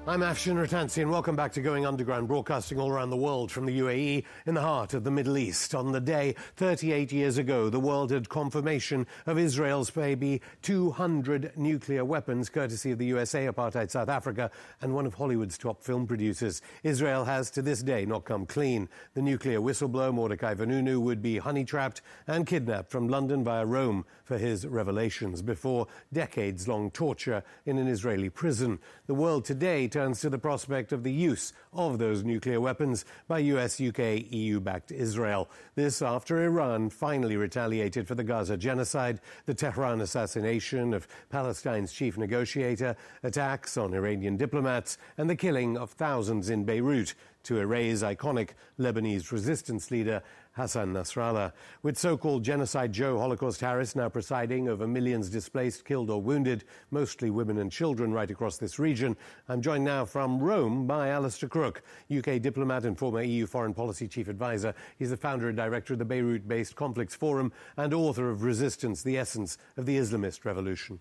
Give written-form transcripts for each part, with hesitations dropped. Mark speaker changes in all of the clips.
Speaker 1: I'm Afshin Rattansi, and welcome back to Going Underground, broadcasting all around the world from the UAE in the heart of the Middle East. On the day 38 years ago, the world had confirmation of Israel's maybe 200 nuclear weapons, courtesy of the USA, apartheid South Africa, and one of Hollywood's top film producers. Israel has to this day not come clean. The nuclear whistleblower Mordecai Vanunu would be honey-trapped and kidnapped from London via Rome for his revelations before decades-long torture in an Israeli prison. The world today turns to the prospect of the use of those nuclear weapons by US, UK, EU-backed Israel. This after Iran finally retaliated for the Gaza genocide, the Tehran assassination of Palestine's chief negotiator, attacks on Iranian diplomats, and the killing of thousands in Beirut to erase iconic Lebanese resistance leader Hassan Nasrallah. With so-called Genocide Joe Holocaust Harris now presiding over millions displaced, killed or wounded, mostly women and children right across this region, I'm joined now from Rome by Alistair Crook, UK diplomat and former EU Foreign Policy Chief Advisor. He's the founder and director of the Beirut-based Conflicts Forum and author of Resistance, the Essence of the Islamist Revolution.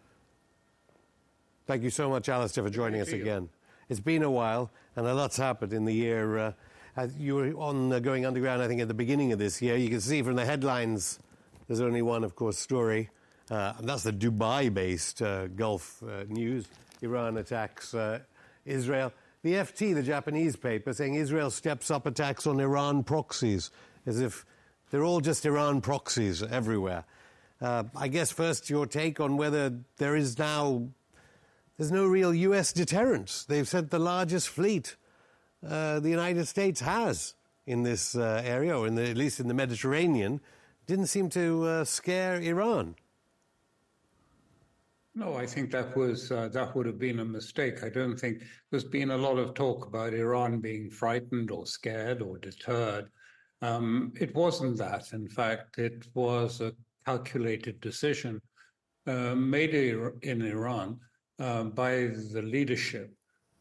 Speaker 1: Thank you so much, Alistair, for joining us again. It's been a while, and a lot's happened in the year. You were on Going Underground, I think, at the beginning of this year. You can see from the headlines, there's only one, of course, story, and that's the Dubai-based Gulf News. Iran attacks Israel. The FT, the Japanese paper, saying Israel steps up attacks on Iran proxies, as if they're all just Iran proxies everywhere. I guess first your take on whether there's no real U.S. deterrence. They've sent the largest fleet the United States has in this area, or at least in the Mediterranean. Didn't seem to scare Iran.
Speaker 2: No, I think that would have been a mistake. I don't think there's been a lot of talk about Iran being frightened or scared or deterred. It wasn't that. In fact, it was a calculated decision made in Iran by the leadership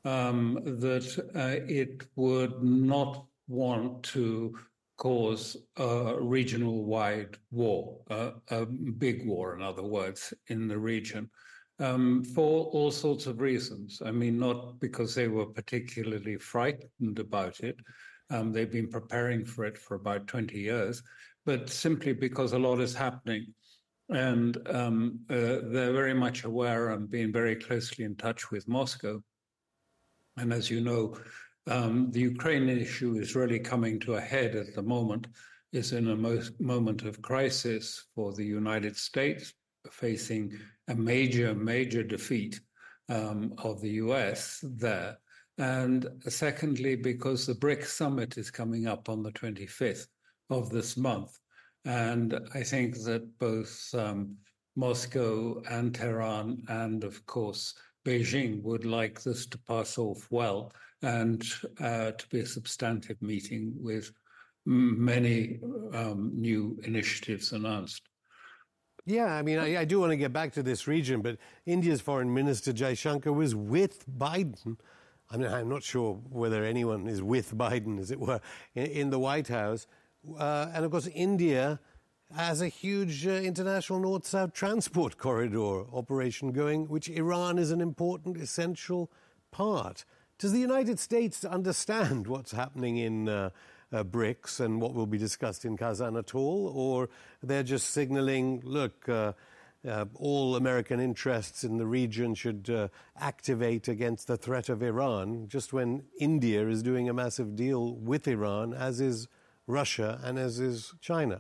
Speaker 2: that it would not want to cause a regional-wide war, a big war, in other words, in the region, for all sorts of reasons. I mean, not because they were particularly frightened about it. They've been preparing for it for about 20 years, but simply because a lot is happening. And they're very much aware and being very closely in touch with Moscow. And as you know, the Ukraine issue is really coming to a head at the moment. It's in a moment of crisis for the United States, facing a major, major defeat of the US there. And secondly, because the BRICS summit is coming up on the 25th of this month. And I think that both Moscow and Tehran and, of course, Beijing would like this to pass off well and to be a substantive meeting with many new initiatives announced.
Speaker 1: Yeah, I mean, I do want to get back to this region, but India's Foreign Minister Jaishankar was with Biden. I mean, I'm not sure whether anyone is with Biden, as it were, in the White House. And, of course, India has a huge international north-south transport corridor operation going, which Iran is an important, essential part. Does the United States understand what's happening in BRICS and what will be discussed in Kazan at all? Or they're just signaling, look, all American interests in the region should activate against the threat of Iran, just when India is doing a massive deal with Iran, as is Russia and as is China?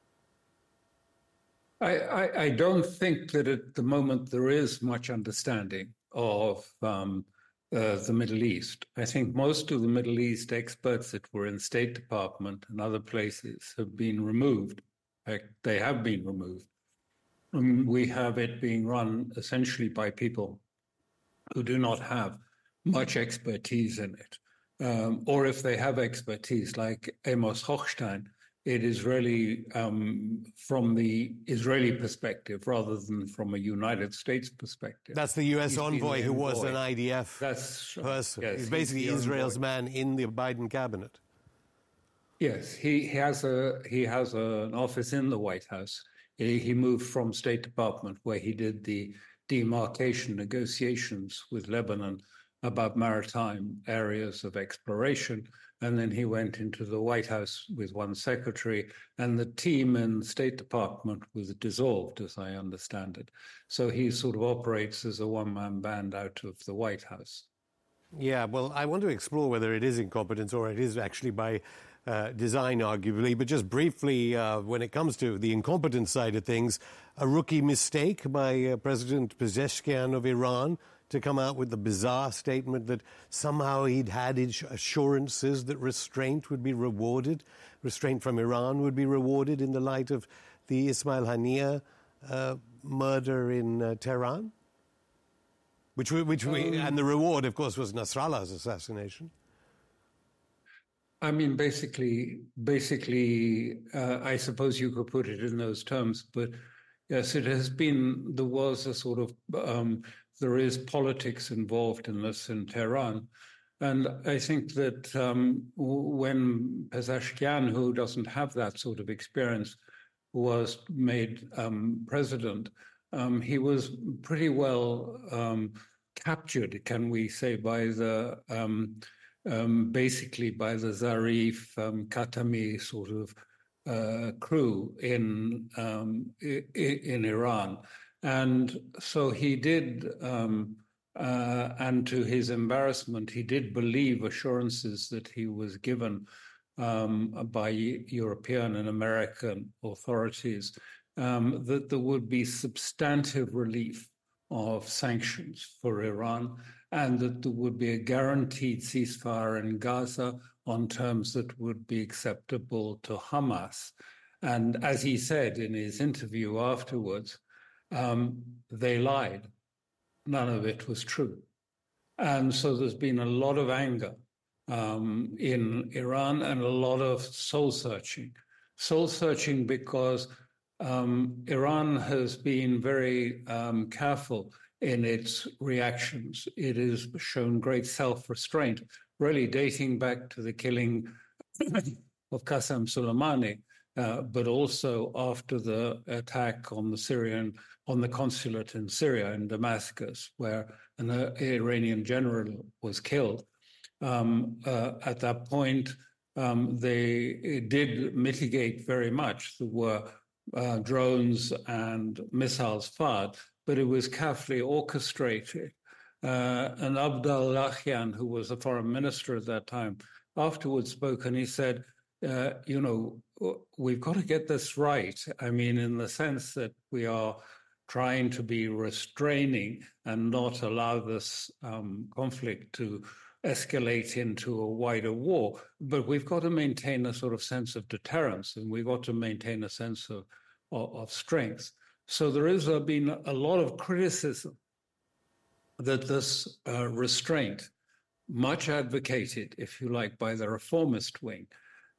Speaker 2: I don't think that at the moment there is much understanding of the Middle East. I think most of the Middle East experts that were in the State Department and other places have been removed. In fact, they have been removed. We have it being run essentially by people who do not have much expertise in it. Or if they have expertise, like Amos Hochstein, it is really from the Israeli perspective rather than from a United States perspective.
Speaker 1: That's the U.S. envoy who was an IDF person. Yes, he's basically Israel's man in the Biden cabinet.
Speaker 2: Yes, he has an office in the White House. He moved from State Department, where he did the demarcation negotiations with Lebanon about maritime areas of exploration. And then he went into the White House with one secretary, and the team in the State Department was dissolved, as I understand it. So he sort of operates as a one-man band out of the White House.
Speaker 1: Yeah, well, I want to explore whether it is incompetence or it is actually by design, arguably. But just briefly, when it comes to the incompetence side of things, a rookie mistake by President Pezeshkian of Iran to come out with the bizarre statement that somehow he'd had assurances that restraint would be rewarded, restraint from Iran would be rewarded in the light of the Ismail Haniyeh murder in Tehran? And the reward, of course, was Nasrallah's assassination.
Speaker 2: I mean, basically, I suppose you could put it in those terms, but yes, there was a sort of, there is politics involved in this in Tehran. And I think that when Pezeshkian, who doesn't have that sort of experience, was made president, he was pretty well captured, can we say, by the basically by the Zarif Khatami sort of crew in Iran, and so he did. And to his embarrassment, he did believe assurances that he was given by European and American authorities that there would be substantive relief of sanctions for Iran and that there would be a guaranteed ceasefire in Gaza on terms that would be acceptable to Hamas. And as he said in his interview afterwards, they lied. None of it was true. And so there's been a lot of anger in Iran and a lot of soul-searching. Soul-searching because Iran has been very careful in its reactions. It has shown great self-restraint, really dating back to the killing of Qasem Soleimani, but also after the attack on the consulate in Syria, in Damascus, where an Iranian general was killed. At that point, they did mitigate very much. There were drones and missiles fired, but it was carefully orchestrated. And Abdullahian, who was the foreign minister at that time, afterwards spoke and he said, we've got to get this right. I mean, in the sense that we are trying to be restraining and not allow this conflict to escalate into a wider war. But we've got to maintain a sort of sense of deterrence, and we've got to maintain a sense of strength. So there has been a lot of criticism that this restraint, much advocated, if you like, by the reformist wing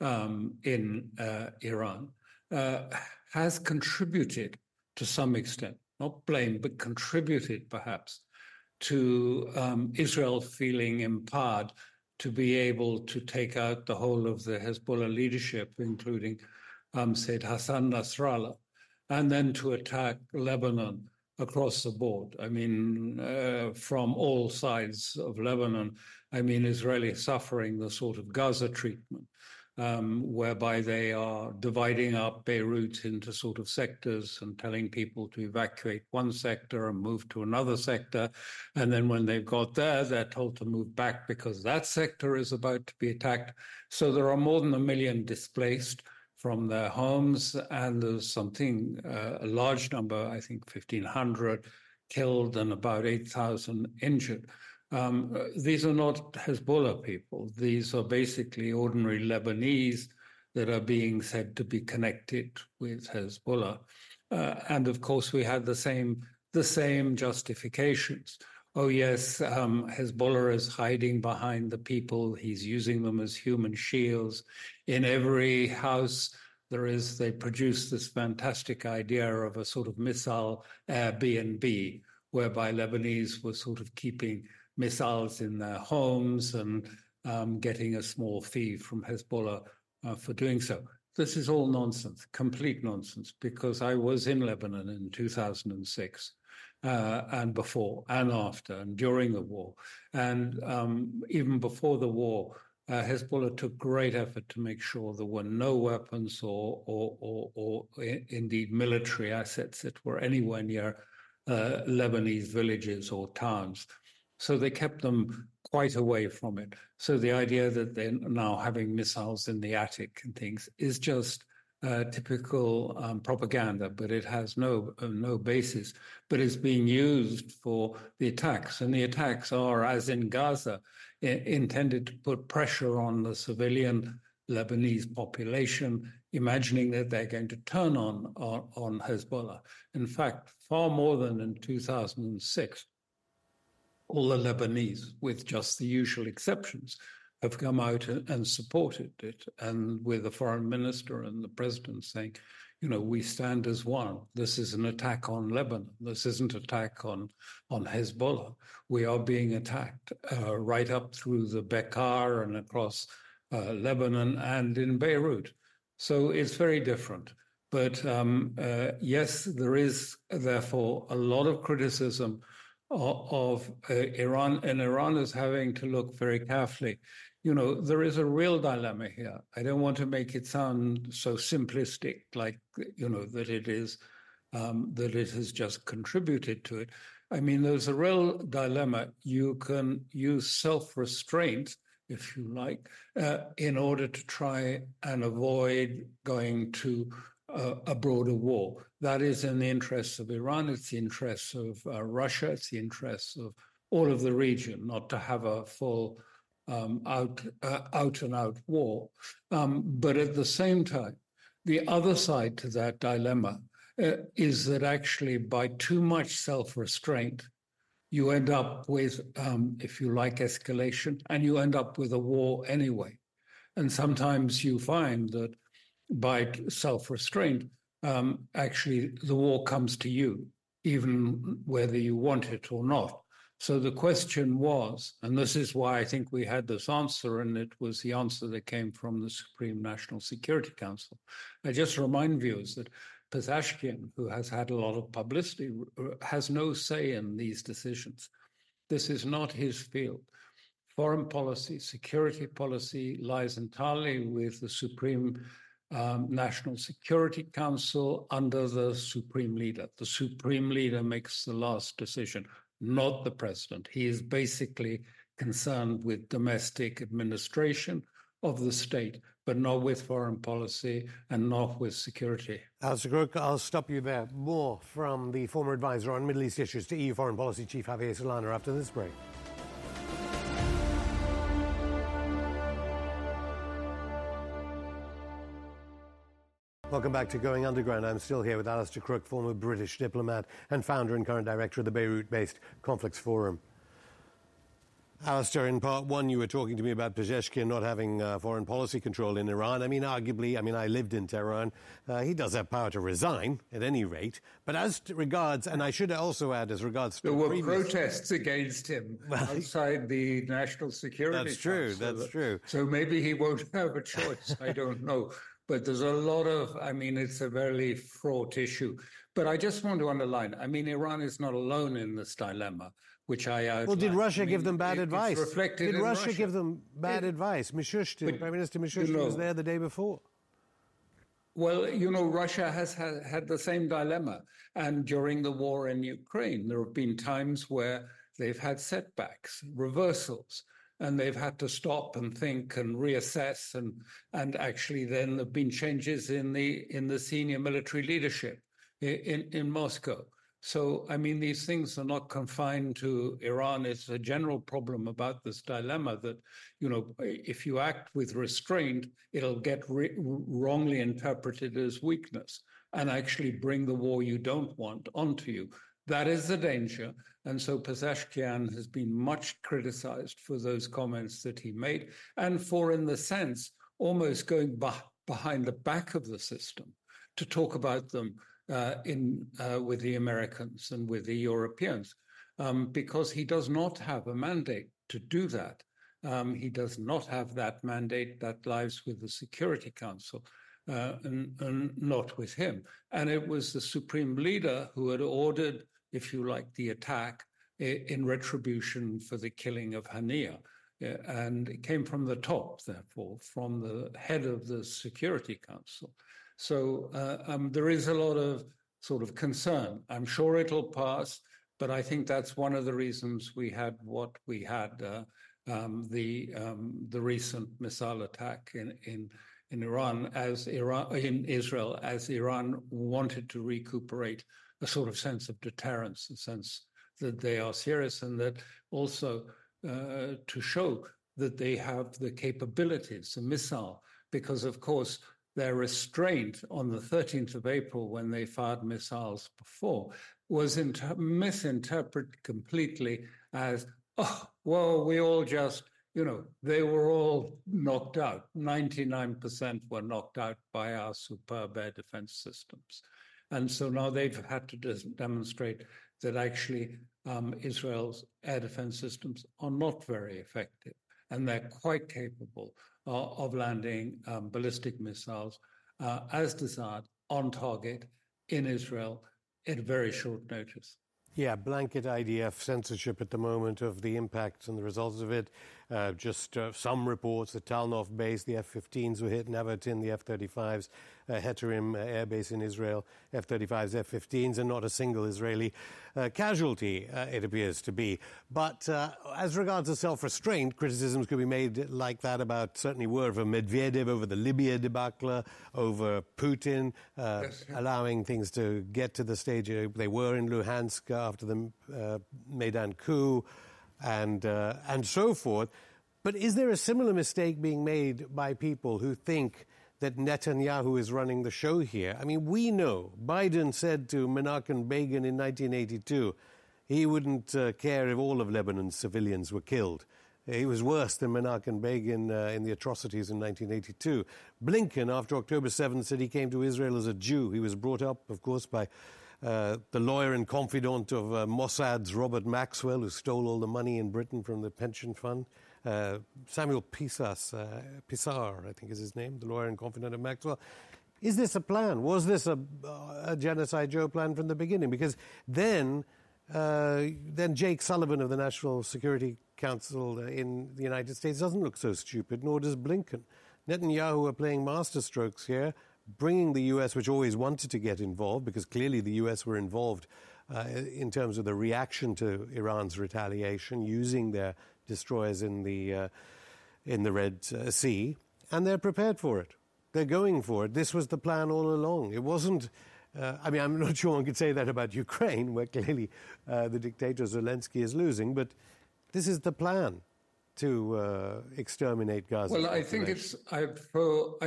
Speaker 2: in Iran, has contributed to some extent, not blamed, but contributed perhaps to Israel feeling empowered to be able to take out the whole of the Hezbollah leadership, including Said Hassan Nasrallah, and then to attack Lebanon across the board. I mean, from all sides of Lebanon, I mean, Israeli suffering the sort of Gaza treatment, whereby they are dividing up Beirut into sort of sectors and telling people to evacuate one sector and move to another sector. And then when they've got there, they're told to move back because that sector is about to be attacked. So there are more than 1 million displaced from their homes, and there's a large number, I think 1,500 killed and about 8,000 injured. These are not Hezbollah people. These are basically ordinary Lebanese that are being said to be connected with Hezbollah. And of course, we had the same justifications. Oh, yes, Hezbollah is hiding behind the people. He's using them as human shields. In every house, they produce this fantastic idea of a sort of missile Airbnb, whereby Lebanese were sort of keeping missiles in their homes and getting a small fee from Hezbollah for doing so. This is all nonsense, complete nonsense, because I was in Lebanon in 2006. and before and after and during the war. And even before the war, Hezbollah took great effort to make sure there were no weapons or indeed military assets that were anywhere near Lebanese villages or towns. So they kept them quite away from it. So the idea that they're now having missiles in the attic and things is just typical propaganda, but it has no basis. But it's being used for the attacks, and the attacks are, as in Gaza, intended to put pressure on the civilian Lebanese population, imagining that they're going to turn on Hezbollah. In fact, far more than in 2006, all the Lebanese, with just the usual exceptions, have come out and supported it, and with the foreign minister and the president saying, you know, we stand as one. This is an attack on Lebanon. This isn't an attack on Hezbollah. We are being attacked right up through the Bekaa and across Lebanon and in Beirut. So it's very different. But yes, there is therefore a lot of criticism of Iran, and Iran is having to look very carefully. You know, there is a real dilemma here. I don't want to make it sound so simplistic, like, you know, that it is, that it has just contributed to it. I mean, there's a real dilemma. You can use self-restraint, if you like, in order to try and avoid going to a broader war. That is in the interests of Iran, it's the interests of Russia, it's the interests of all of the region, not to have a full out-and-out war. But at the same time, the other side to that dilemma is that actually by too much self-restraint, you end up with, if you like, escalation, and you end up with a war anyway. And sometimes you find that by self-restraint, actually the war comes to you, even whether you want it or not. So the question was, and this is why I think we had this answer, and it was the answer that came from the Supreme National Security Council. I just remind viewers that Pezeshkian, who has had a lot of publicity, has no say in these decisions. This is not his field. Foreign policy, security policy lies entirely with the Supreme National Security Council under the Supreme Leader. The Supreme Leader makes the last decision, not the president. He is basically concerned with domestic administration of the state, but not with foreign policy and not with security.
Speaker 1: Alastair Crooke, I'll stop you there. More from the former advisor on Middle East issues to EU Foreign Policy Chief Javier Solana after this break. Welcome back to Going Underground. I'm still here with Alastair Crooke, former British diplomat and founder and current director of the Beirut-based Conflicts Forum. Alastair, in part one, you were talking to me about Pezeshkian not having foreign policy control in Iran. I mean, arguably, I lived in Tehran. He does have power to resign, at any rate. But as regards, and I should also add, as regards
Speaker 2: there were protests against him outside the National Security Council.
Speaker 1: That's true.
Speaker 2: So maybe he won't have a choice. I don't know. But there's a lot of, it's a very fraught issue. But I just want to underline, Iran is not alone in this dilemma, which I outlined.
Speaker 1: Well, did Russia give them bad advice?
Speaker 2: Did
Speaker 1: Russia give them bad advice? Mishustin, Prime Minister Mishustin was there the day before.
Speaker 2: Well, Russia has had the same dilemma. And during the war in Ukraine, there have been times where they've had setbacks, reversals. And they've had to stop and think and reassess, and actually then there have been changes in the senior military leadership in Moscow. So these things are not confined to Iran. It's a general problem about this dilemma that if you act with restraint, it'll get wrongly interpreted as weakness and actually bring the war you don't want onto you. That is the danger. And so Pezeshkian has been much criticized for those comments that he made and for, in the sense, almost going behind the back of the system to talk about them with the Americans and with the Europeans, because he does not have a mandate to do that. He does not have that mandate. That lies with the Security Council. And not with him. And it was the Supreme Leader who had ordered if you like, the attack in retribution for the killing of Hania. And it came from the top, therefore, from the head of the Security Council. So there is a lot of sort of concern. I'm sure it'll pass, but I think that's one of the reasons we had what we had, the recent missile attack in Israel, as Iran wanted to recuperate a sort of sense of deterrence, a sense that they are serious, and that also to show that they have the capabilities, a missile, because of course their restraint on the 13th of April when they fired missiles before was misinterpreted completely as, oh, well, we all just, they were all knocked out. 99% were knocked out by our superb air defense systems. And so now they've had to demonstrate that actually Israel's air defense systems are not very effective, and they're quite capable of landing ballistic missiles as desired on target in Israel at very short notice.
Speaker 1: Yeah, blanket IDF censorship at the moment of the impacts and the results of it. Just some reports at Talnov base, the F-15s were hit, Nevatim, the F-35s, Heterim air base in Israel, F-35s, F-15s, and not a single Israeli casualty, it appears to be. But as regards to self-restraint, criticisms could be made like that about, certainly were, of Medvedev over the Libya debacle, over Putin, allowing things to get to the stage they were in Luhansk after the Maidan coup, and so forth. But is there a similar mistake being made by people who think that Netanyahu is running the show here? I mean, we know Biden said to Menachem Begin in 1982 he wouldn't care if all of Lebanon's civilians were killed. He was worse than Menachem Begin in the atrocities in 1982. Blinken, after October 7th, said he came to Israel as a Jew. He was brought up, of course, by the lawyer and confidant of Mossad's Robert Maxwell, who stole all the money in Britain from the pension fund. Samuel Pisar, I think is his name, the lawyer and confidant of Maxwell. Is this a plan? Was this a Genocide Joe plan from the beginning? Because then Jake Sullivan of the National Security Council in the United States doesn't look so stupid, nor does Blinken. Netanyahu are playing masterstrokes here, bringing the U.S., which always wanted to get involved, because clearly the U.S. were involved in terms of the reaction to Iran's retaliation, using their destroyers in the Red Sea, and they're prepared for it. They're going for it. This was the plan all along. It wasn't... I mean, I'm not sure one could say that about Ukraine, where clearly the dictator Zelensky is losing, but this is the plan to exterminate Gaza.
Speaker 2: Well, I think for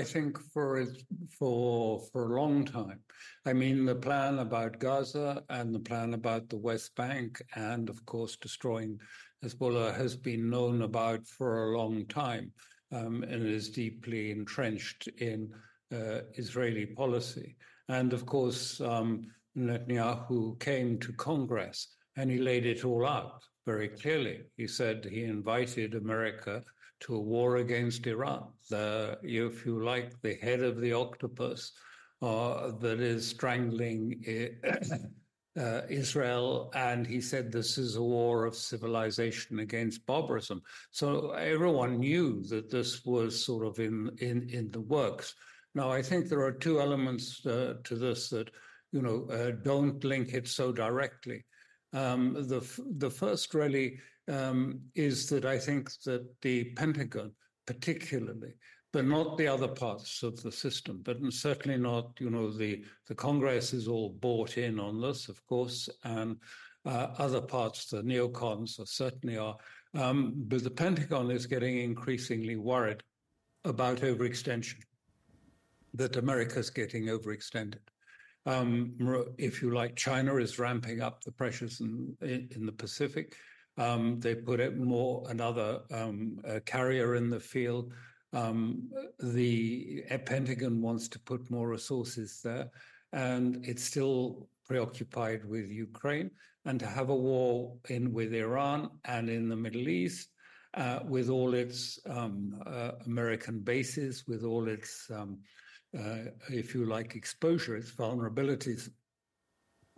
Speaker 2: a long time. I mean, the plan about Gaza and the plan about the West Bank and, of course, destroying Hezbollah has been known about for a long time, and is deeply entrenched in Israeli policy. And, of course, Netanyahu came to Congress and he laid it all out very clearly. He said he invited America to a war against Iran. If you like, the head of the octopus that is strangling Israel, and he said this is a war of civilization against barbarism. So everyone knew that this was sort of in the works. Now, I think there are two elements to this that, don't link it so directly. The first really is that I think that the Pentagon particularly, but not the other parts of the system, but certainly not, the Congress is all bought in on this, of course, and other parts, the neocons certainly are, but the Pentagon is getting increasingly worried about overextension, that America's getting overextended. If you like, China is ramping up the pressures in the Pacific. They put another carrier in the field. The Pentagon wants to put more resources there, and it's still preoccupied with Ukraine, and to have a war with Iran and in the Middle East, with all its American bases, with all its if you like, exposure, its vulnerabilities,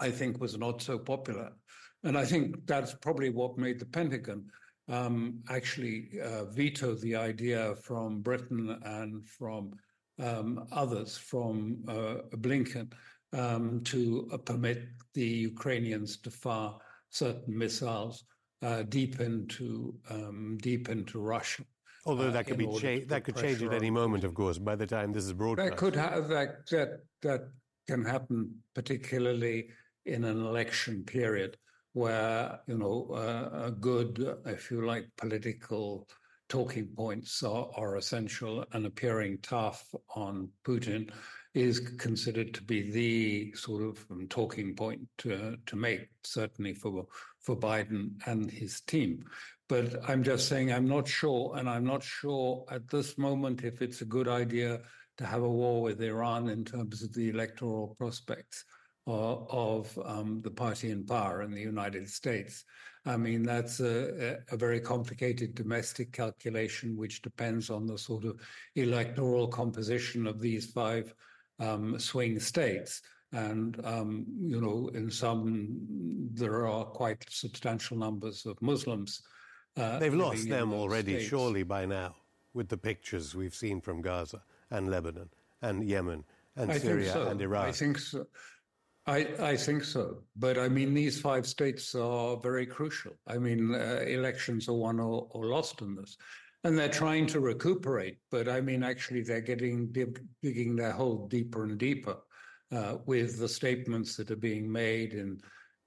Speaker 2: I think was not so popular. And I think that's probably what made the Pentagon actually veto the idea from Britain and from others, from Blinken, to permit the Ukrainians to fire certain missiles deep into Russia.
Speaker 1: Although that could that could change at any moment, of course, by the time this is broadcast.
Speaker 2: That could have that can happen, particularly in an election period where a good, if you like, political talking points are essential, and appearing tough on Putin is considered to be the sort of talking point to make, certainly for Biden and his team. But I'm just saying I'm not sure, and I'm not sure at this moment if it's a good idea to have a war with Iran in terms of the electoral prospects of the party in power in the United States. I mean, that's a very complicated domestic calculation, which depends on the sort of electoral composition of these five swing states. And, in some, there are quite substantial numbers of Muslims.
Speaker 1: They've lost them already, states. Surely, by now, with the pictures we've seen from Gaza and Lebanon and Yemen and Syria and Iraq.
Speaker 2: I think so. I think so. But I mean, these five states are very crucial. I mean, elections are won or lost in this. And they're trying to recuperate. But I mean, actually, they're digging their hole deeper and deeper with the statements that are being made. And,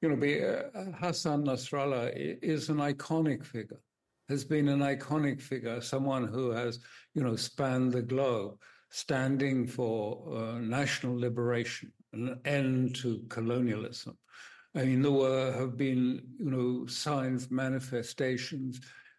Speaker 2: Hassan Nasrallah is an iconic figure, has been an iconic figure, someone who has, spanned the globe, standing for national liberation, an end to colonialism. I mean, there have been, signs, manifestations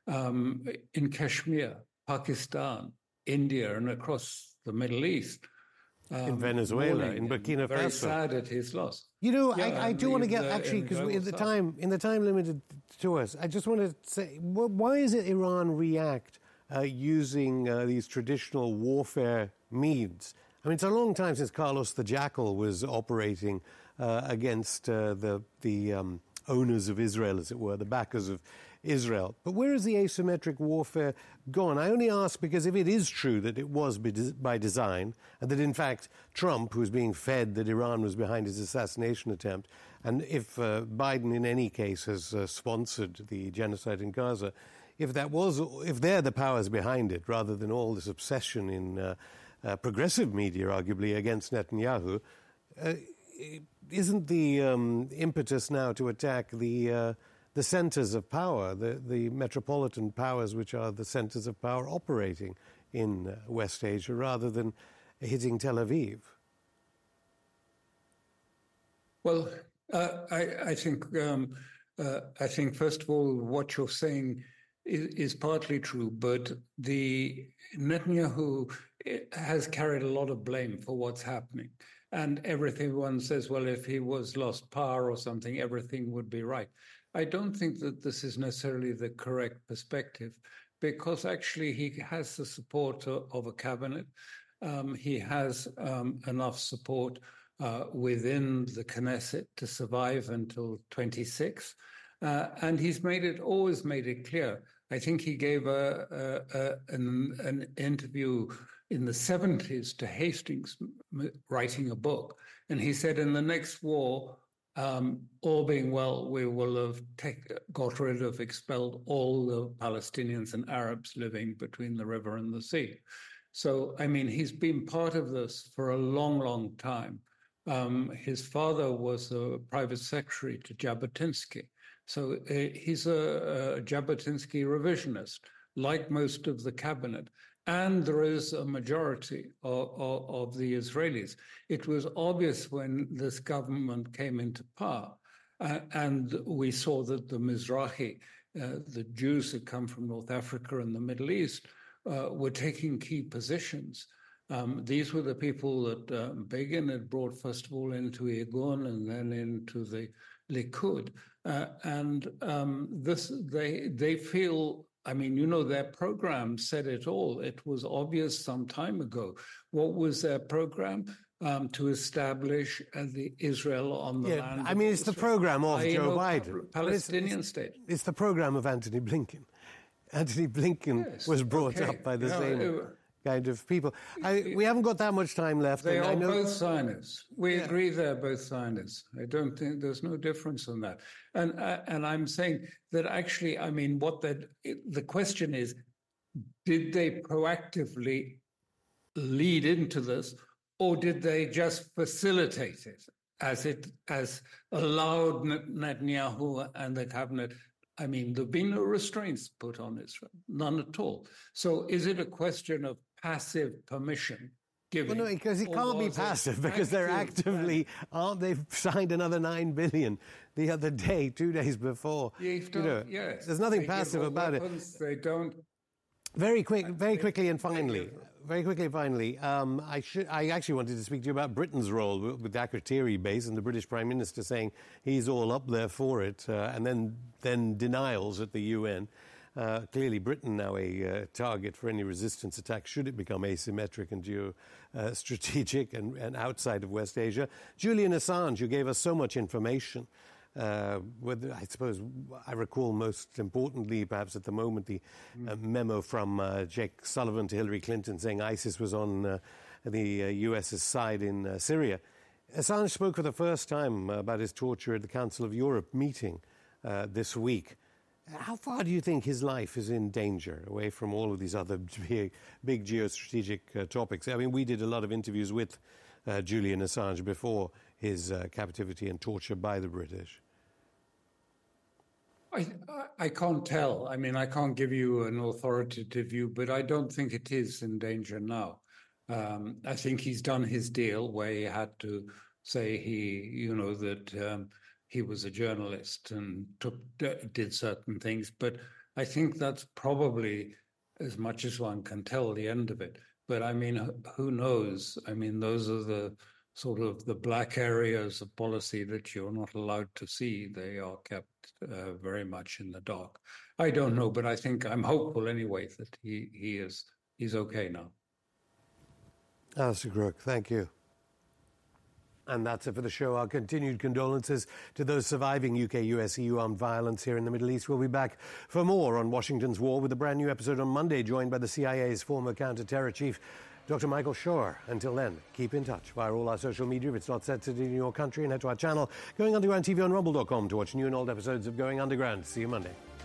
Speaker 2: in Kashmir, Pakistan, India, and across the Middle East.
Speaker 1: In Venezuela, in Burkina Faso.
Speaker 2: Very sad at his loss.
Speaker 1: I do want to get, actually, because in the time limited to us, I just want to say, why is it Iran react using these traditional warfare means? I mean, it's a long time since Carlos the Jackal was operating against the owners of Israel, as it were, the backers of Israel. But where is the asymmetric warfare gone? I only ask because if it is true that it was by design, and that in fact Trump, who was being fed that Iran was behind his assassination attempt, and if Biden in any case has sponsored the genocide in Gaza, if they're the powers behind it, rather than all this obsession in progressive media, arguably, against Netanyahu, isn't the impetus now to attack the centers of power, the metropolitan powers, which are the centers of power operating in West Asia, rather than hitting Tel Aviv?
Speaker 2: Well, I think first of all, what you're saying is partly true, but the Netanyahu has carried a lot of blame for what's happening. And everyone says, well, if he was lost power or something, everything would be right. I don't think that this is necessarily the correct perspective, because actually he has the support of a cabinet. He has enough support within the Knesset to survive until 26. And he's always made it clear. I think he gave an interview in the 70s to Hastings, writing a book. And he said, in the next war, all being well, we will have expelled all the Palestinians and Arabs living between the river and the sea. So, I mean, he's been part of this for a long, long time. His father was a private secretary to Jabotinsky. So he's a Jabotinsky revisionist, like most of the cabinet. And there is a majority of the Israelis. It was obvious when this government came into power, and we saw that the Mizrahi, the Jews that come from North Africa and the Middle East, were taking key positions. These were the people that Begin had brought, first of all, into Irgun and then into the Likud. They feel, I mean, their program said it all. It was obvious some time ago. What was their program? to establish the Israel on the land.
Speaker 1: I mean, it's the program of Joe Biden.
Speaker 2: Palestinian state.
Speaker 1: It's the program of Antony Blinken. Antony Blinken was brought up by the same kind of people. We haven't got that much time left.
Speaker 2: They are both Zionists. We agree they're both Zionists. I don't think there's no difference in that. And I'm saying that actually, I mean, the question is, did they proactively lead into this, or did they just facilitate it as allowed Netanyahu and the cabinet? I mean, there've been no restraints put on Israel, none at all. So is it a question of passive permission giving?
Speaker 1: Well, no, because it can't be passive, because they're actively, they've signed another $9 billion the other day, 2 days before.
Speaker 2: Yes.
Speaker 1: There's nothing passive about
Speaker 2: weapons, it. They don't.
Speaker 1: Very quickly and finally, I actually wanted to speak to you about Britain's role with the Akrotiri base and the British Prime Minister saying he's all up there for it, and then denials at the UN. Clearly, Britain now a target for any resistance attack should it become asymmetric and geostrategic and outside of West Asia. Julian Assange, you gave us so much information. I suppose I recall most importantly, perhaps at the moment, the memo from Jake Sullivan to Hillary Clinton saying ISIS was on the US's side in Syria. Assange spoke for the first time about his torture at the Council of Europe meeting this week. How far do you think his life is in danger, away from all of these other big geostrategic topics? I mean, we did a lot of interviews with Julian Assange before his captivity and torture by the British.
Speaker 2: I can't tell. I mean, I can't give you an authoritative view, but I don't think it is in danger now. I think he's done his deal where he had to say that he was a journalist and did certain things. But I think that's probably, as much as one can tell, the end of it. But I mean, who knows? I mean, those are the sort of the black areas of policy that you're not allowed to see. They are kept very much in the dark. I don't know, but I think I'm hopeful anyway that he's okay now.
Speaker 1: Alistair Crooke, thank you. And that's it for the show. Our continued condolences to those surviving UK-US-EU armed violence here in the Middle East. We'll be back for more on Washington's war with a brand new episode on Monday, joined by the CIA's former counter-terror chief, Dr. Michael Schorr. Until then, keep in touch via all our social media if it's not set in your country, and head to our channel, Going Underground TV on Rumble.com, to watch new and old episodes of Going Underground. See you Monday.